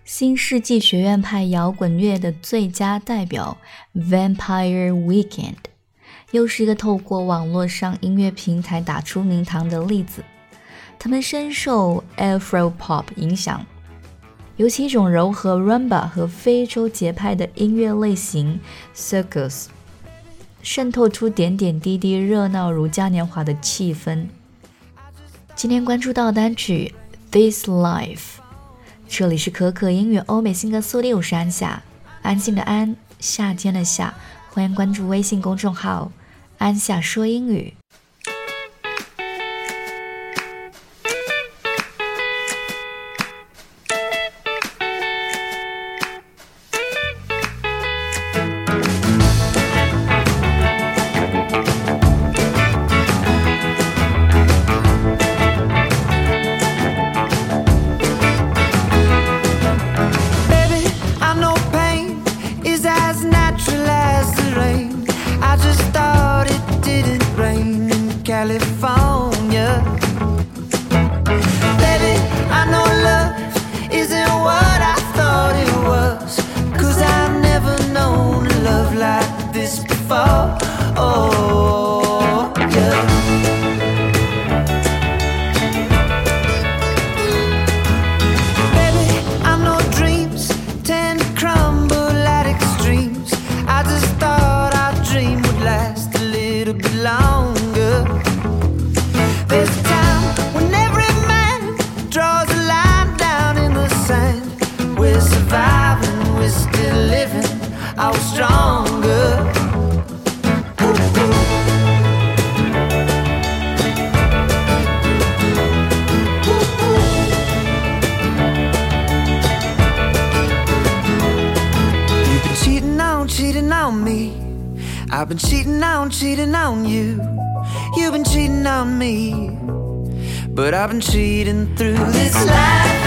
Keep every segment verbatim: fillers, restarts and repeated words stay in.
新世纪学院派摇滚乐的最佳代表 Vampire Weekend 又是一个透过网络上音乐平台打出名堂的例子。他们深受 Afro Pop 影响，尤其一种糅合 Rumba 和非洲节拍的音乐类型 Circus， 渗透出点点滴滴热闹如嘉年华的气氛。今天关注到单曲 This Life， 这里是可可音乐欧美新歌速递，我是安夏，安心的安，夏天的夏，欢迎关注微信公众号安夏说英语。 California, baby, I know love isn't what I thought it was, 'cause I've never known a love like this before. Oh, yeah. Baby, I know dreams tend to crumble at extremes. I just thought our dream would last a little bit longer. There's a time when every man draws a line down in the sand. We're surviving, we're still living, I was stronger. Ooh, ooh. Ooh, ooh. You've been cheating on, cheating on me. I've been cheating on, cheating on you. You've been cheating on me, but I've been cheating through this life,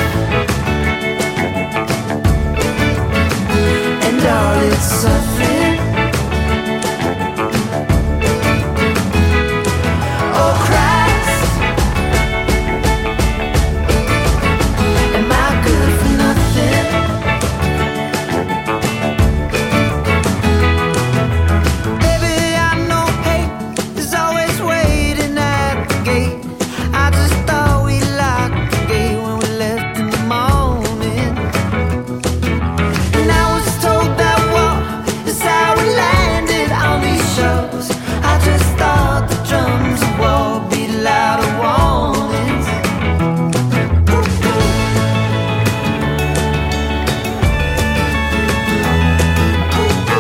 and all its suffering. Oh Christ, am I good for nothing? Baby, I know hate is always waiting at the gate. I just thought we locked the gate when we left in the morning, and I was told that war is how we landed on these shores. I just thought the drums of war beat louder warnings. Ooh, ooh. Ooh,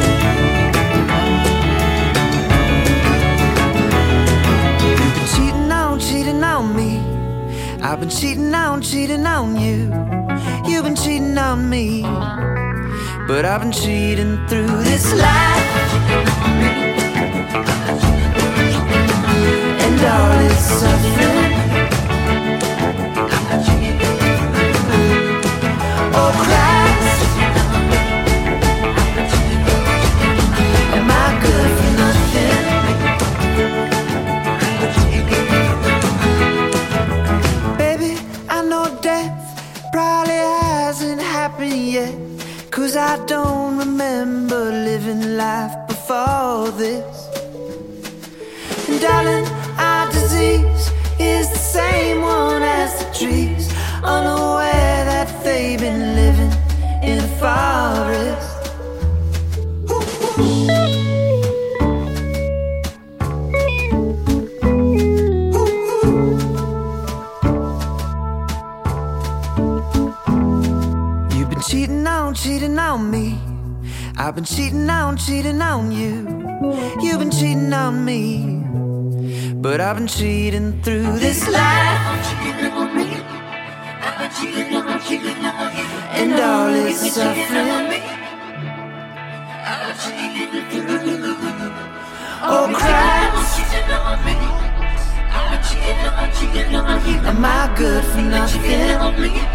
ooh. You've been cheating on, cheating on me. I've been cheating on, cheating on you. You've been cheating on me, but I've been cheating through this life, and all its suffering. Oh Christ, am I good for nothing? Baby, I know death probably hasn't happened yet, 'cause I don't remember living life before this. And darling, our disease is the same one as the trees, unaware that they've been living in a forest. You've been cheating on, cheating on me. I've been cheating on, cheating on you. You've been cheating on me, but I've been cheating through this life, and all its suffering. Oh Christ, am I good for nothing?